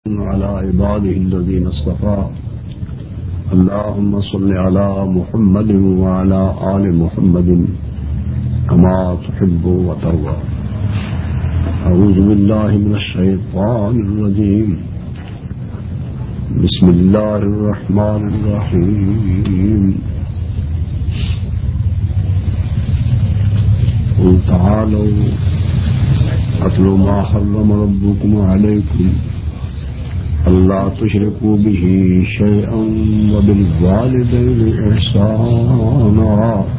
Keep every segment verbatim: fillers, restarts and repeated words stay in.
على عباده الذين اصطفى اللهم صل على محمد وعلى آل محمد كما تحب وترضى. أعوذ بالله من الشيطان الرجيم. بسم الله الرحمن الرحيم. قل تعالوا أتل ما حرم ربكم عليكم ألا تشركوا به شيئا وبالوالدين إحسانا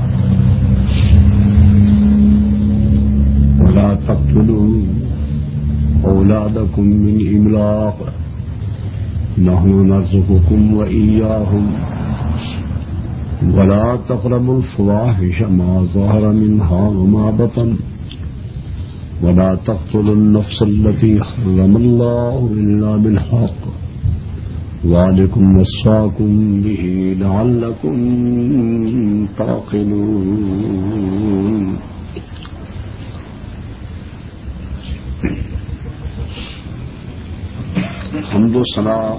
ولا تقتلوا أولادكم من إملاق نحن نرزقكم وإياهم ولا تقربوا الفواحش ما ظهر منها وما بطن ولا تقتلوا النفس التي حرم الله إلا بالحق ذلكم وصاكم به لعلكم تعقلون. حمد و ثنا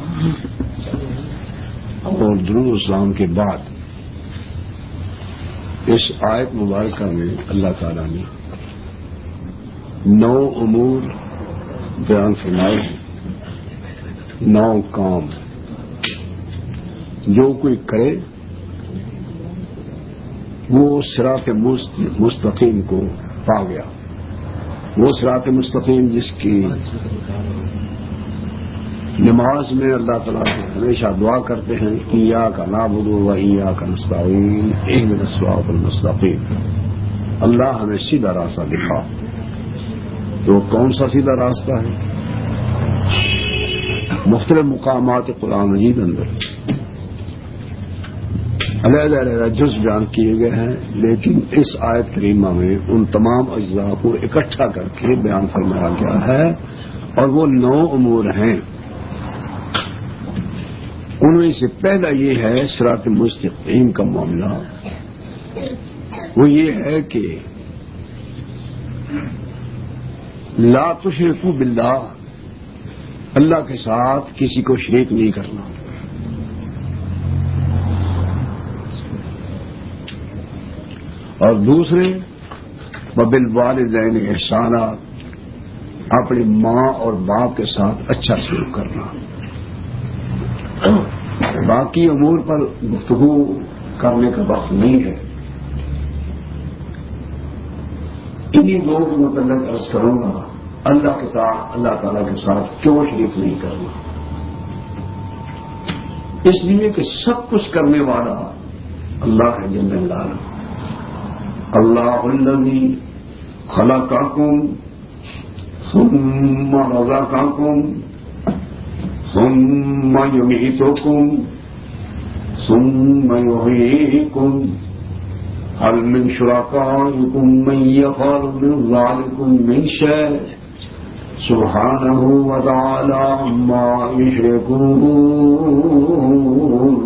اور درود و سلام کے بعد اس آیت مبارکہ میں اللہ تعالیٰ نے نو امور بیان فرمائے ہیں، نو کام جو کوئی کرے وہ صراط مستقیم کو پا گیا. وہ صراط مستقیم جس کی نماز میں اللہ تعالیٰ سے ہمیشہ دعا کرتے ہیں ایاک نعبد و ایاک نستعین اہدنا الصراط المستقیم. اللہ ہمیں سیدھا راستہ دکھا. تو کون سا سیدھا راستہ ہے؟ مختلف مقامات قرآن مجید اندر علیحدہ علیحدہ جز بیان کیے گئے ہیں، لیکن اس آیت کریمہ میں ان تمام اجزاء کو اکٹھا کر کے بیان فرمایا گیا ہے، اور وہ نو امور ہیں. ان میں سے پہلا یہ ہے صراط مستقیم کا معاملہ. وہ یہ ہے کہ لا تشرکوا باللہ، اللہ کے ساتھ کسی کو شریک نہیں کرنا. اور دوسرے وبالوالدین احسانا، اپنی ماں اور باپ کے ساتھ اچھا سلوک کرنا. باقی امور پر گفتگو کرنے کا وقت نہیں ہے. انہیں دو کے متعلق عرض کروں گا. اللہ کے ساتھ اللہ تعالیٰ کے ساتھ کیوں شریک نہیں کرنا؟ اس لیے کہ سب کچھ کرنے والا اللہ ہے جل جلالہ. اللہ الذی خلقکم ثم رزقکم ثم یمیتکم ثم یحییکم هل من شرکائکم من یفعل من ذلکم من شیء سبحانہ وتعالی عما یشرکون.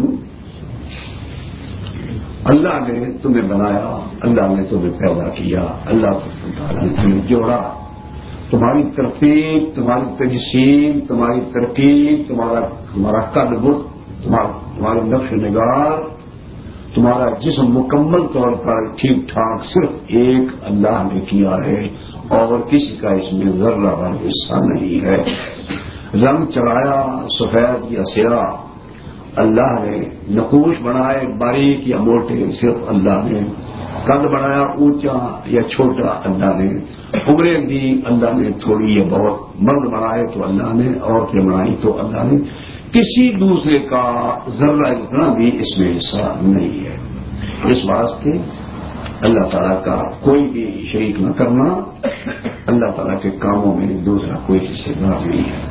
اللہ نے تمہیں بنایا، اللہ نے تمہیں پیدا کیا، اللہ تعالیٰ نے تمہیں جوڑا. تمہاری ترتیب، تمہاری تجسیم، تمہاری ترکیب، تمہارا تمہارا قد بت، تمہاری نقش و نگار، تمہارا جسم مکمل طور پر ٹھیک ٹھاک صرف ایک اللہ نے کیا ہے، اور کسی کا اس میں ذرہ بھر حصہ نہیں ہے. رنگ چڑھایا سفید یا سیاہ اللہ نے، نقوش بنائے باریک یا موٹے صرف اللہ نے، قد بنایا اونچا یا چھوٹا اللہ نے، عمریں دی اللہ نے تھوڑی یا بہت، مرد بنائے تو اللہ نے، عورتیں بنائی تو اللہ نے. کسی دوسرے کا ذرہ اتنا بھی اس میں حصہ نہیں ہے. اس واسطے اللہ تعالیٰ کا کوئی بھی شریک نہ کرنا، اللہ تعالیٰ کے کاموں میں دوسرا کوئی حصہ نہیں ہے.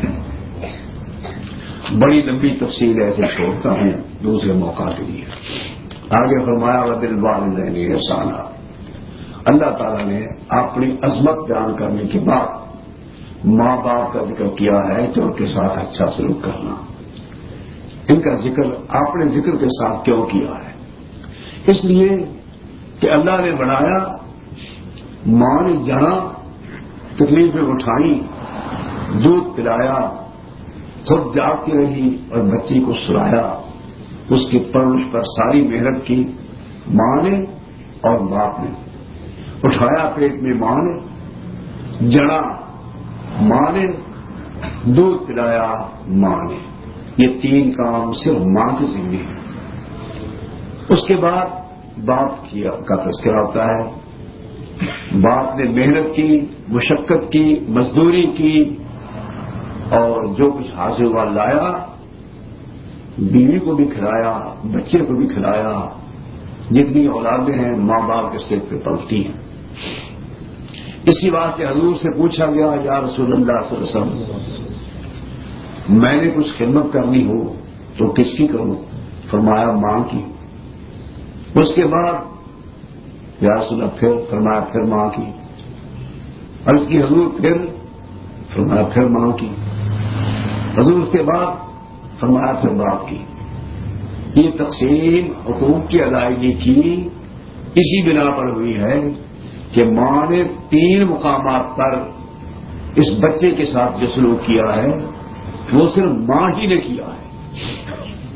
بڑی لمبی تفصیل ایسے چھوڑتا ہے دوسرے موقع کے لیے. آگے فرمایا وبالوالدین احسانا. اللہ تعالیٰ نے اپنی عظمت بیان کرنے کے بعد ماں باپ کا ذکر کیا ہے کہ ان کے ساتھ اچھا سلوک کرنا. ان کا ذکر اپنے ذکر کے ساتھ کیوں کیا ہے؟ اس لیے کہ اللہ نے بنایا، ماں نے جنا، تکلیفیں اٹھائیں، دودھ پلایا، خود جاگتی رہی اور بچی کو سلایا. اس کی پرورش پر ساری محنت کی ماں نے اور باپ نے. اٹھایا پیٹ میں ماں نے, جڑا ماں نے, دودھ پلایا ماں نے. یہ تین کام صرف ماں کی ذمہ ہے. اس کے بعد باپ کیا کا تذکرہ ہوتا ہے. باپ نے محنت کی, مشقت کی, مزدوری کی اور جو کچھ حاصل ہوا لایا, بیوی کو بھی کھلایا, بچے کو بھی کھلایا. جتنی اولادیں ہیں ماں باپ کے سر پہ پلتی ہیں. اسی بات سے حضور سے پوچھا گیا, یا رسول اللہ صلی اللہ علیہ وسلم میں نے کچھ خدمت کرنی ہو تو کس کی کروں؟ فرمایا ماں کی. اس کے بعد یا رسول اللہ پھر فرمایا پھر ماں کی. عرض کی حضور پھر؟ فرمایا پھر ماں کی. حضور اس کے بعد فرمایا پھر باپ کی. یہ تقسیم حقوق کی ادائیگی کی اسی بنا پر ہوئی ہے کہ ماں نے تین مقامات پر اس بچے کے ساتھ جو سلوک کیا ہے وہ صرف ماں ہی نے کیا ہے.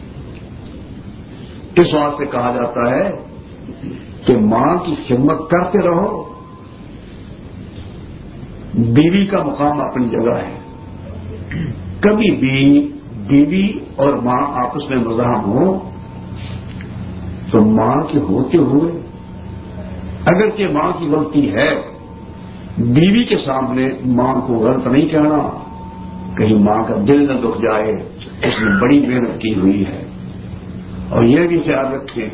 اس واسطے کہا جاتا ہے کہ ماں کی خدمت کرتے رہو. بیوی کا مقام اپنی جگہ ہے. کبھی بھی بیوی اور ماں آپس میں مزاحم ہو تو ماں کے ہوتے ہوئے اگرچہ ماں کی غلطی ہے, بیوی کے سامنے ماں کو غلط نہیں کہنا, کہیں ماں کا دل نہ دکھ جائے. اس نے بڑی محنت کی ہوئی ہے. اور یہ بھی خیال رکھیں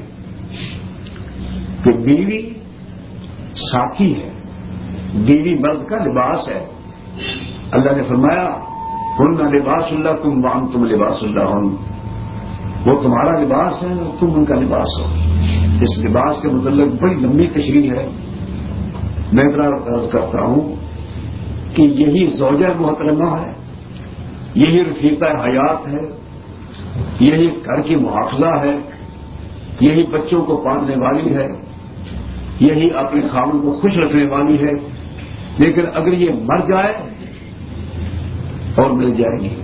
کہ بیوی ساتھی ہے, بیوی مرد کا لباس ہے. اللہ نے فرمایا ہن لباس اللہ تم وان تم لباس اللہ ہن, وہ تمہارا لباس ہے اور تم ان کا لباس ہو. اس لباس کے متعلق بڑی لمبی تشریح ہے. میں اتنا عرض کرتا ہوں کہ یہی زوجہ محترمہ ہے, یہی رفیقہ حیات ہے, یہی گھر کی محافظہ ہے, یہی بچوں کو پالنے والی ہے, یہی اپنے خاوند کو خوش رکھنے والی ہے. لیکن اگر یہ مر جائے اور مل جائے گی,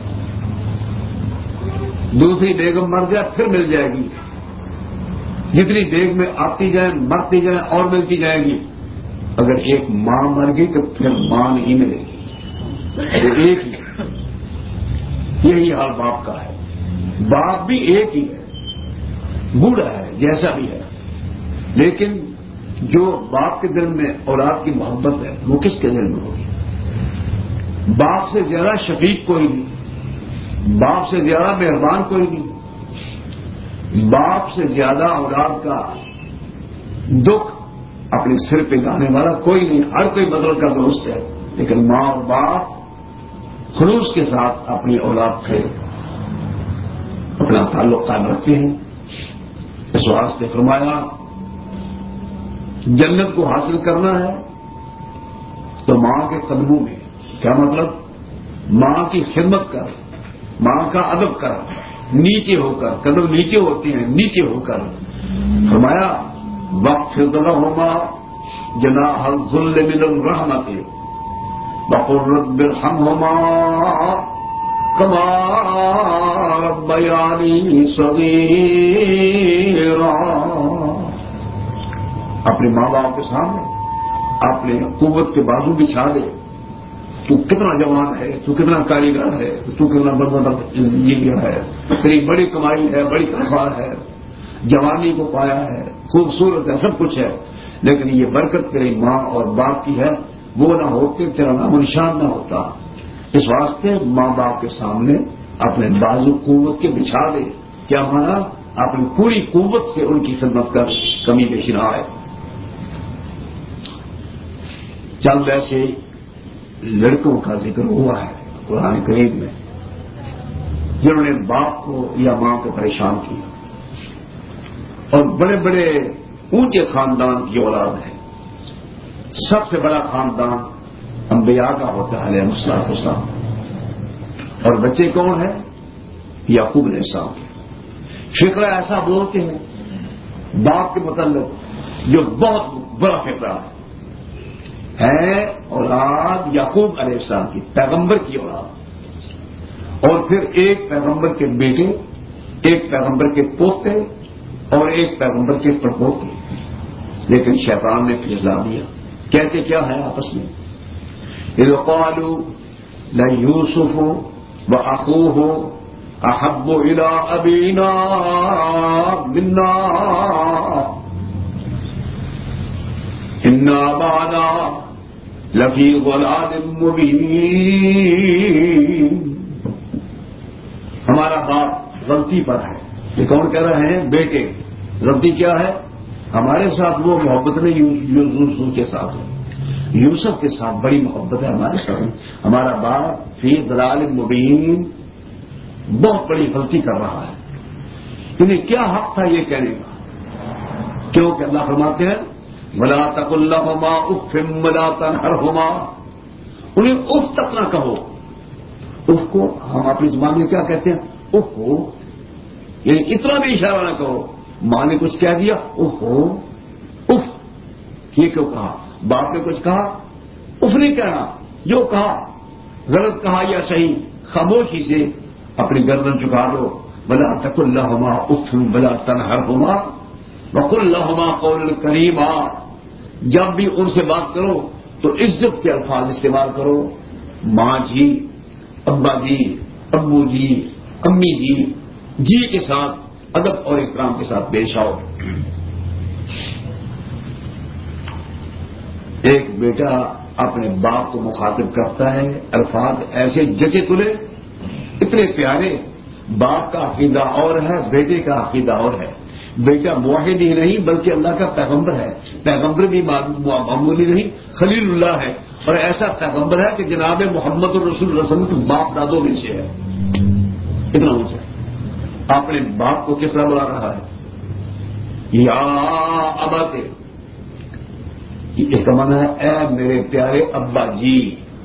دوسری بیگم مر جائے پھر مل جائے گی. جتنی بیگ میں آتی جائیں مرتی جائیں اور ملتی جائیں گی. اگر ایک ماں مر گئی تو پھر ماں نہیں ملے گی. اگر ایک ہی, یہی حال باپ کا ہے. باپ بھی ایک ہی ہے, بوڑھا ہے جیسا بھی ہے, لیکن جو باپ کے دل میں اولاد کی محبت ہے وہ کس کے دل میں ہوگی؟ باپ سے زیادہ شفیق کوئی نہیں, باپ سے زیادہ مہربان کوئی نہیں, باپ سے زیادہ اولاد کا دکھ اپنے سر پہ لانے والا کوئی نہیں. ہر کوئی بدل کا دوست ہے, لیکن ماں اور باپ خلوص کے ساتھ اپنی اولاد سے اپنا تعلق قائم رکھتے ہیں. اس واسطے فرمایا جنت کو حاصل کرنا ہے تو ماں کے قدموں میں. کیا مطلب؟ ماں کی خدمت کر, ماں کا ادب کر, نیچے ہو کر. قدم نیچے ہوتے ہیں, نیچے ہو کر. فرمایا واخفض لهما جناح الذل من الرحمة وقل رب ارحمهما كما ربياني صغيرا. اپنے ماں باپ کے سامنے اپنے قوت کے بازو بچھا دے. تو کتنا جوان ہے, تو کتنا کاریگر ہے, تو کتنا بڑا انجینئر ہے, تیری بڑی کمائی ہے, بڑی تنخواہ ہے, جوانی کو پایا ہے, خوبصورت ہے, سب کچھ ہے, لیکن یہ برکت تیری ماں اور باپ کی ہے. وہ نہ ہوتے تیرا نام و نشان نہ ہوتا. اس واسطے ماں باپ کے سامنے اپنے بازو قوت کے بچھا دے. کیا مانا؟ اپنی پوری قوت سے ان کی خدمت کر, کمی پیش نہ آئے. چند ایسے لڑکوں کا ذکر ہوا ہے قرآن کریم میں جنہوں نے باپ کو یا ماں کو پریشان کیا, اور بڑے بڑے اونچے خاندان کی اولاد ہے. سب سے بڑا خاندان انبیاء کا ہوتا ہے علیہ السلام, اور بچے کون ہیں؟ یعقوب علیہ السلام. فقرہ ایسا بولتے ہیں باپ کے متعلق جو بہت بڑا فقرہ ہے, ہے اولاد یعقوب علیہ السلام کی, پیغمبر کی اولاد. اور پھر ایک پیغمبر کے بیٹے، ایک پیغمبر کے پوتے اور ایک پیغمبر کے پڑپوتے. لیکن شیطان نے پھسلا دیا. کہتے کیا ہے آپس میں؟ اذ قالوا ليوسف واخوه احب الى ابينا منا ان ابانا لفی ضلال مبین. ہمارا باپ غلطی پر ہے. یہ کون کہہ رہے ہیں؟ بیٹے. غلطی کیا ہے؟ ہمارے ساتھ وہ محبت نہیں یوسف کے ساتھ ہے. یوسف کے ساتھ بڑی محبت ہے ہمارے ساتھ. ہمارا باپ فی ضلال مبین بہت بڑی غلطی کر رہا ہے. انہیں کیا حق تھا یہ کہنے کا؟ کیونکہ اللہ فرماتے ہیں وَلَا تَقُل لَّهُمَا أُفٍّ وَلَا تَنْهَرْهُمَا. انہیں اف تک نہ کہو. اف کو ہم اپنی زبان میں کیا کہتے ہیں؟ اف کو، یعنی اتنا بھی اشارہ نہ کرو. ماں نے کچھ کہہ دیا اف ہو اف. یہ کیوں کہا؟ باپ نے کچھ کہا اف نہیں کہنا. جو کہا غلط کہا یا صحیح خاموشی سے اپنی گردن چکا دو. وَلَا تَقُل لَّهُمَا أُفٍّ وَلَا تَنْهَرْهُمَا وَقُل لَّهُمَا قَوْلًا كَرِيمًا. جب بھی ان سے بات کرو تو عزت کے الفاظ استعمال کرو. ماں جی، ابا جی، ابو جی، امی جی، جی کے ساتھ ادب اور احترام کے ساتھ پیش آؤ. ایک بیٹا اپنے باپ کو مخاطب کرتا ہے، الفاظ ایسے جچے تلے اتنے پیارے. باپ کا عقیدہ اور ہے، بیٹے کا عقیدہ اور ہے. بیٹا موحد ہی نہیں بلکہ اللہ کا پیغمبر ہے. پیغمبر بھی معمولی نہیں، خلیل اللہ ہے. اور ایسا پیغمبر ہے کہ جناب محمد الرسول اللہ صلی اللہ علیہ وسلم کے باپ دادوں میں سے ہے. اتنا اونچا ہے. اپنے باپ کو کس طرح بلا رہا ہے؟ یا اباتے. اس کا معنی ہے اے میرے پیارے ابا جی.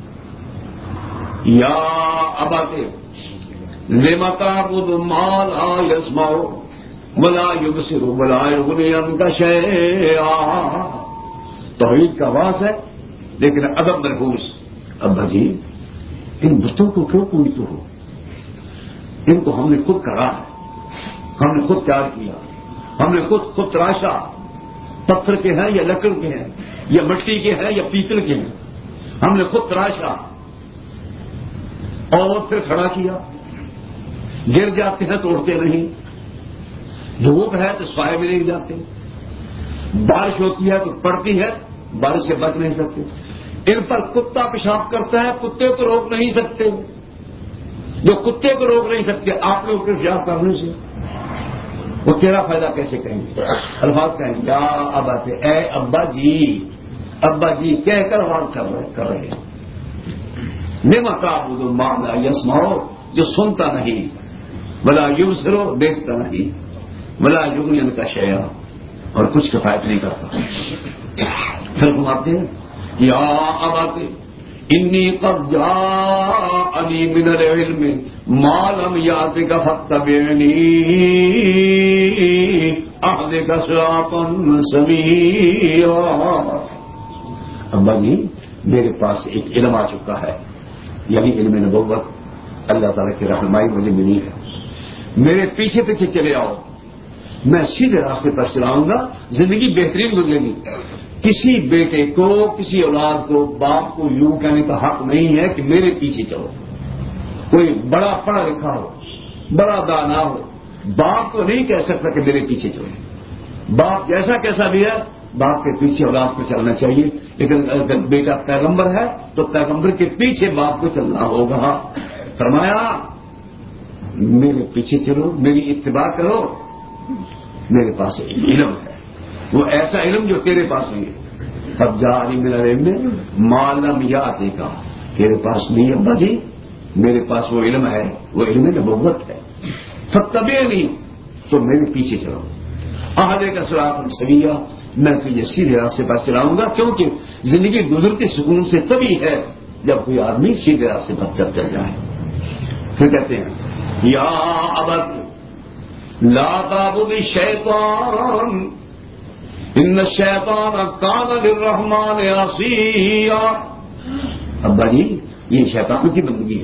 یا اباتے لم تعبد ما لا يسمع ولا يبصر ولا يغني عنك شيئا. توحید کا آواز ہے لیکن ادب مرکوز. ابا جی ان بتوں کو کیوں پوجتے ہو؟ ان کو ہم نے خود کرا ہے، ہم نے خود تیار کیا، ہم نے خود خود تراشا. پتھر کے ہیں یا لکڑ کے ہیں یا مٹی کے ہیں یا پیتل کے ہیں، ہم نے خود تراشا اور پھر کھڑا کیا. گر جاتے ہیں تو اڑتے نہیں، دھوپ ہے تو سائے میں نہیں جاتے، بارش ہوتی ہے تو پڑتی ہے، بارش سے بچ نہیں سکتے. ان پر کتا پیشاب کرتا ہے، کتے کو روک نہیں سکتے. جو کتے کو روک نہیں سکتے آپ لوگ پیشاب کرنے سے وہ تیرا فائدہ کیسے کہیں گے؟ الفاظ کہیں گے یا ابا سے اے ابا جی، ابا جی کہہ کر آواز کر رہے ہیں. لما تعبد ما لا يسمع، جو سنتا نہیں، ولا یبصر، دیکھتا نہیں، ولا یغنی عنک شیئا، اور کچھ کفایت نہیں کرتا. پھر فرماتے ہیں یا ابا انی قد جاءنی من العلم ما لم یأتک فاتبعنی اهدک صراطا سویا. ابا جی میرے پاس ایک علم آ چکا ہے، یعنی علم نبوت. اللہ تعالیٰ کی رہنمائی مجھے ملی ہے. میرے پیچھے پیچھے چلے آؤ، میں سیدھے راستے پر چلاؤں گا، زندگی بہترین گزرے گی. کسی بیٹے کو، کسی اولاد کو، باپ کو یوں کہنے کا حق نہیں ہے کہ میرے پیچھے چلو. کوئی بڑا پڑھا لکھا ہو، بڑا دانا ہو، باپ کو نہیں کہہ سکتا کہ میرے پیچھے چلو. باپ جیسا کیسا بھی ہے، باپ کے پیچھے اولاد کو چلنا چاہیے. لیکن اگر بیٹا پیغمبر ہے تو پیغمبر کے پیچھے باپ کو چلنا ہوگا. فرمایا میرے پیچھے چلو، میری اتباع کرو. میرے پاس ایک علم ہے، وہ ایسا علم جو تیرے پاس نہیں ہے. سب جاری میرا علم معلوم یا آتے کا تیرے پاس نہیں. ابا جی میرے پاس وہ علم ہے، وہ علم نبوت ہے. فتبع نہیں تو میرے پیچھے چلو. آہدے کا صراط سویا، میں تجھے سیدھے راستے پر چلاؤں گا. کیونکہ زندگی گزرتی سکون سے تبھی ہے جب کوئی آدمی سیدھے راستے پر چل چل جائے. پھر کہتے ہیں یا ابت لا تعبد الشیطان ان الشیطان کان للرحمن عصیا. ابا جی یہ شیطان کی بندگی ہے،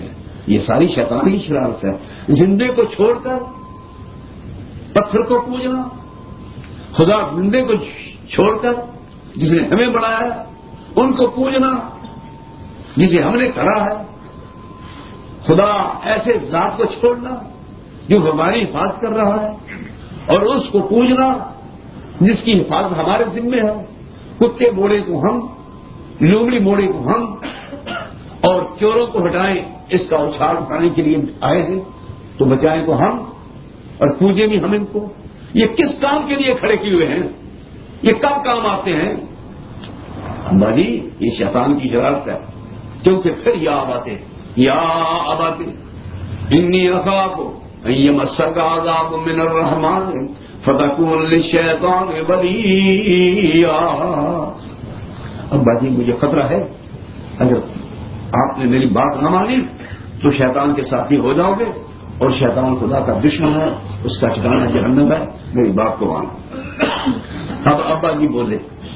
یہ ساری شیطان کی شرارت ہے. زندے کو چھوڑ کر پتھر کو پوجنا، خدا زندے کو چھوڑ کر جس نے ہمیں بنایا ان کو پوجنا جسے ہم نے کرا ہے. خدا ایسے ذات کو چھوڑنا جو ہماری حفاظت کر رہا ہے، اور اس کو پوجنا جس کی حفاظت ہمارے ذمے ہے. کتے موڑے کو ہم، لومڑی موڑے کو ہم، اور چوروں کو ہٹائیں اس کا اچھال اٹھانے کے لیے آئے ہیں، تو بچائیں کو ہم اور پوجیں بھی ہم ان کو. یہ کس کام کے لیے کھڑے کیے ہوئے ہیں؟ یہ کب کام آتے ہیں؟ بھائی یہ شیطان کی شرارت ہے. کیونکہ پھر یا آباتے یا آباتے انی اخاف ان یمسک عذاب من الرحمن فتکون للشیطان ولیا. اب بھائی مجھے خطرہ ہے اگر آپ نے میری بات نہ مانی تو شیطان کے ساتھی ہو جاؤ گے، اور شیطان خدا کا دشمن ہے، اس کا ٹھکانہ جہنم ہے. میری بات کو مانو. اب ابا جی بولے،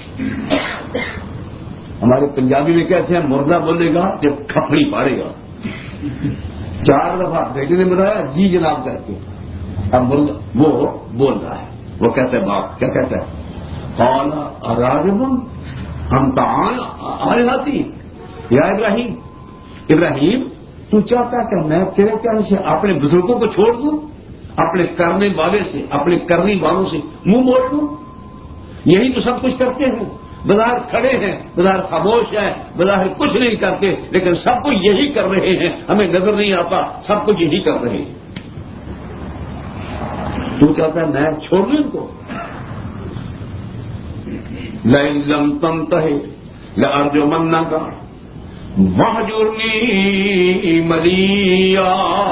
ہمارے پنجابی میں کہتے ہیں مردہ بولے گا جب کھپڑی پاڑے گا. چار دفعہ بیٹے نے بتایا جی جناب کر کے. اب مردہ وہ بول رہا ہے، وہ کہتے ہیں باپ کیا کہتا ہے؟ قال اراغب ہم تعال آلہتی یا ابراہیم. ابراہیم تو چاہتا ہے کہ میں تیرے کہنے سے اپنے بزرگوں کو چھوڑ دوں، اپنے کرنے والے سے، اپنے کرنے والوں سے منہ موڑ دوں؟ یہی تو سب کچھ کرتے ہیں. بظاہر کھڑے ہیں، بظاہر خاموش ہے، بظاہر کچھ نہیں کرتے، لیکن سب کچھ یہی کر رہے ہیں. ہمیں نظر نہیں آتا، سب کچھ یہی کر رہے ہیں. تو چاہتا ہے میں چھوڑ دوں ان کو؟ لئن لم تنتہی لأرجمنک واہجرنی ملیا.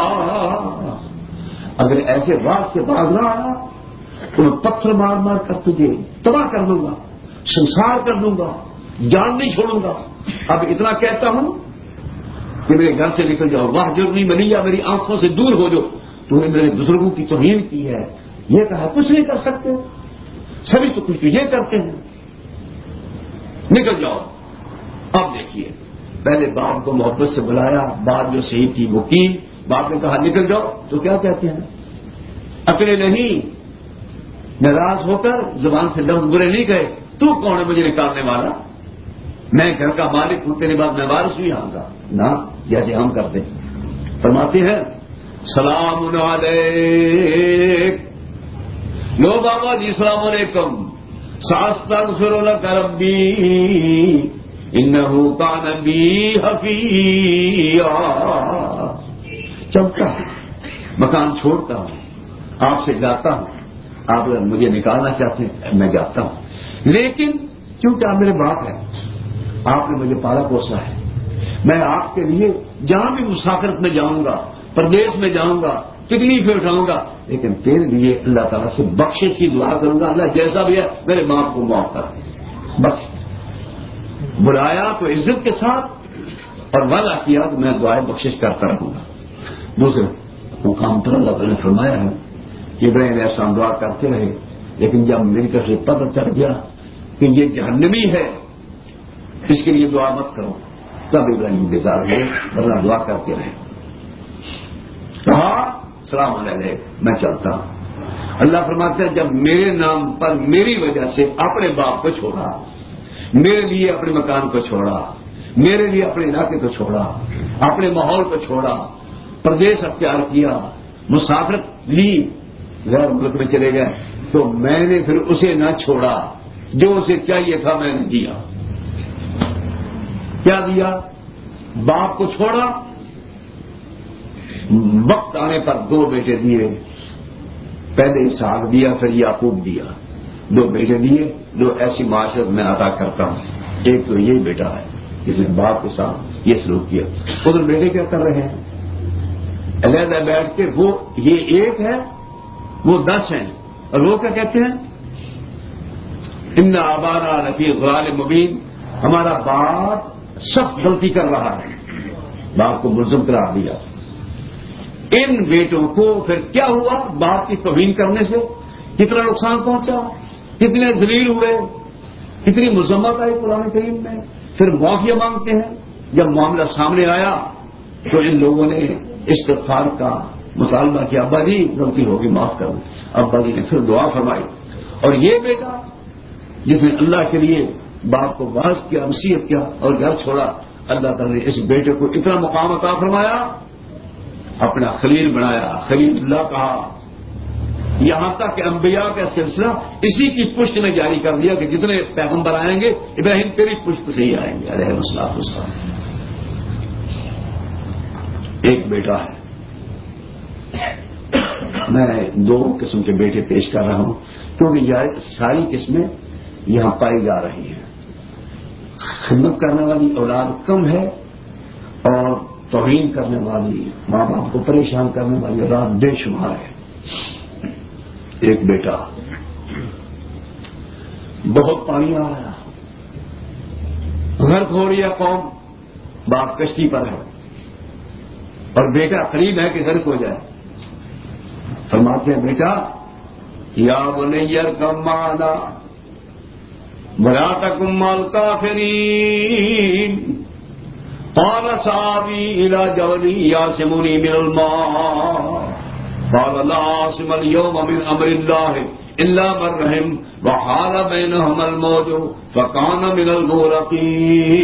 اگر ایسے راز سے باز نہ آیا تو میں پتھر مار مار کر تجھے تباہ کر دوں گا، سنسار کر دوں گا، جان نہیں چھوڑوں گا. اب اتنا کہتا ہوں کہ میرے گھر سے نکل جاؤ. واہجرنی ملیا، میری آنکھوں سے دور ہو جاؤ. تو نے میرے بزرگوں کی توہین کی ہے، یہ کہا کچھ نہیں کر سکتے، سبھی تو کچھ یہ کرتے ہیں. نکل جاؤ. اب دیکھیے پہلے باپ کو محبت سے بلایا، بات جو صحیح تھی وہ کی. باپ نے کہا نکل جاؤ تو کیا کہتے ہیں؟ اکڑے نہیں، ناراض ہو کر زبان سے لفظ برے نہیں کہے. تو کون ہے مجھے نکالنے والا؟ میں گھر کا مالک ہوں، تیرے بعد میں وارث بھی آؤں گا نہ، جیسے ہم کرتے ہیں. فرماتے ہیں سلام علیک. لو بابا جی السلام علیکم. ساستغفر لک ربی انہ کان بی حفیظا. چلتا ہوں، مکان چھوڑتا ہوں، آپ سے جاتا ہوں. آپ اگر مجھے نکالنا چاہتے ہیں میں جاتا ہوں، لیکن کیونکہ آپ میرے باپ ہیں، آپ نے مجھے پالا پوسا ہے، میں آپ کے لیے جہاں بھی مسافرت میں جاؤں گا، پردیش میں جاؤں گا، تکلیفیں اٹھاؤں گا، لیکن تیرے لیے اللہ تعالیٰ سے بخشش کی دعا کروں گا. اللہ جیسا بھی ہے میرے باپ کو معاف کر. بخش. بلایا تو عزت کے ساتھ اور وعدہ کیا تو میں دعائیں بخشش کرتا رہوں گا. دوسرے مقام پر اللہ تعالیٰ نے فرمایا ہے کہ ابراہیم علیہ السلام دعا کرتے رہے، لیکن جب میری طرف سے پتہ چل گیا کہ یہ جہنمی ہے، اس کے لیے دعا مت کرو، تب ابراہیم بیزار ہوئے، ورنہ دعا کرتے رہے. کہا سلام علیکم، میں چلتا ہوں. اللہ فرماتے ہیں جب میرے نام پر میری وجہ سے اپنے باپ کو چھوڑا، میرے لیے اپنے مکان کو چھوڑا، میرے لیے اپنے علاقے کو چھوڑا، اپنے ماحول کو چھوڑا، پردیش اختیار کیا، مسافرت لی، غیر ملک میں چلے گئے، تو میں نے پھر اسے نہ چھوڑا، جو اسے چاہیے تھا میں نے دیا. کیا دیا؟ باپ کو چھوڑا، وقت آنے پر دو بیٹے دیے. پہلے اسحاق دیا، پھر یعقوب دیا. دو بیٹے دیے جو ایسی معاشرت میں عطا کرتا ہوں. ایک تو یہی بیٹا ہے جس نے باپ کے ساتھ یہ سلوک کیا. ادھر بیٹے کیا کر رہے ہیں؟ علیحدہ بیٹھ کے وہ یہ ایک ہے وہ دس ہیں، اور وہ کیا کہتے ہیں؟ ان آبانا لفی ضلال مبین. ہمارا باپ سخت غلطی کر رہا ہے. باپ کو ملزم قرار دیا. ان بیٹوں کو پھر کیا ہوا؟ باپ کی توہین کرنے سے کتنا نقصان پہنچا، کتنے ذلیل ہوئے، کتنی مذمت آئی قرآن کریم میں. پھر معافیا مانگتے ہیں. جب معاملہ سامنے آیا تو ان لوگوں نے استغفار کا مطالبہ کیا، ابا جی غلطی ہوگی معاف کر دیں. ابا جی نے پھر دعا فرمائی. اور یہ بیٹا جس نے اللہ کے لیے باپ کو واعظ کیا، نصیحت کیا اور گھر چھوڑا، اللہ تعالیٰ نے اس بیٹے کو اتنا مقام عطا فرمایا، اپنا خلیل بنایا، خلیل اللہ کہا. یہاں تک کہ انبیاء کا سلسلہ اسی کی پشت میں جاری کر دیا کہ جتنے پیغمبر آئیں گے ابراہیم تیری پشت سے ہی آئیں گے علیہ الصلوۃ والسلام. ایک بیٹا ہے. میں دو قسم کے بیٹے پیش کر رہا ہوں کیونکہ یہ ساری قسمیں یہاں پائی جا رہی ہیں. خدمت کرنے والی اولاد کم ہے اور توہین کرنے والی، ماں باپ کو پریشان کرنے والی اولاد بے شمار ہے. ایک بیٹا، بہت پانی آ رہا، غرق ہو رہی ہے قوم، باپ کشتی پر ہے اور بیٹا قریب ہے کہ غرق ہو جائے. فرماتے ہیں بیٹا یا بنی ارکب معنا ولا تکن مع الکافرین قال سآوی الی جبل یعصمنی من الماء قال لا عاصم اليوم من امر الله الا من رحم وحال بينهما الموج فكان من المغرقين.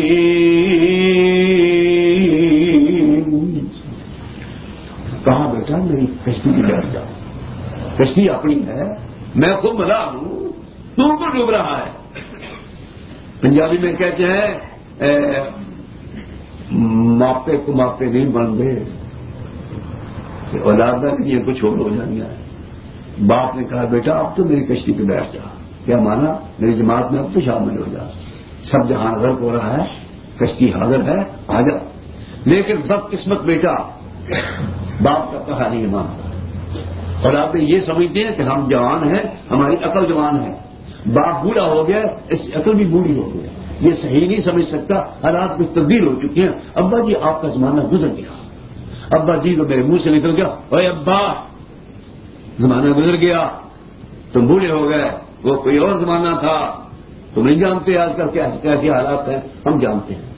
کہا بیٹا میری کشتی کی بیٹھ جاؤ، کشتی اپنی ہے، میں خود ملا ہوں، تو کو ڈوب رہا ہے. پنجابی میں کہتے ہیں ماپے کو ماپے نہیں بن دے، اولاد یہ کچھ اور ہو جانا ہے. باپ نے کہا بیٹا اب تو میری کشتی پہ بیٹھ جا. کیا مانا؟ میری جماعت میں اب تو شامل ہو جا، سب جہاں غرق ہو رہا ہے، کشتی حاضر ہے، آ جا. لیکن بدقسمت بیٹا باپ کا کہا نہیں مانتا. اور آپ یہ سمجھتے ہیں کہ ہم جوان ہیں، ہماری عقل جوان ہے، باپ بوڑھا ہو گیا، اس کی عقل بھی بوڑھی ہو گئی. یہ صحیح نہیں سمجھ سکتا. حالات کچھ تبدیل ہو چکی ہیں. ابا جی آپ کا زمانہ گزر گیا. ابا جی تو میرے منہ سے نکل گیا اوے ابا زمانہ گزر گیا، تم بوڑھے ہو گئے، وہ کوئی اور زمانہ تھا، تم نہیں جانتے آج کل کیا کیسے حالات ہیں. ہم جانتے ہیں.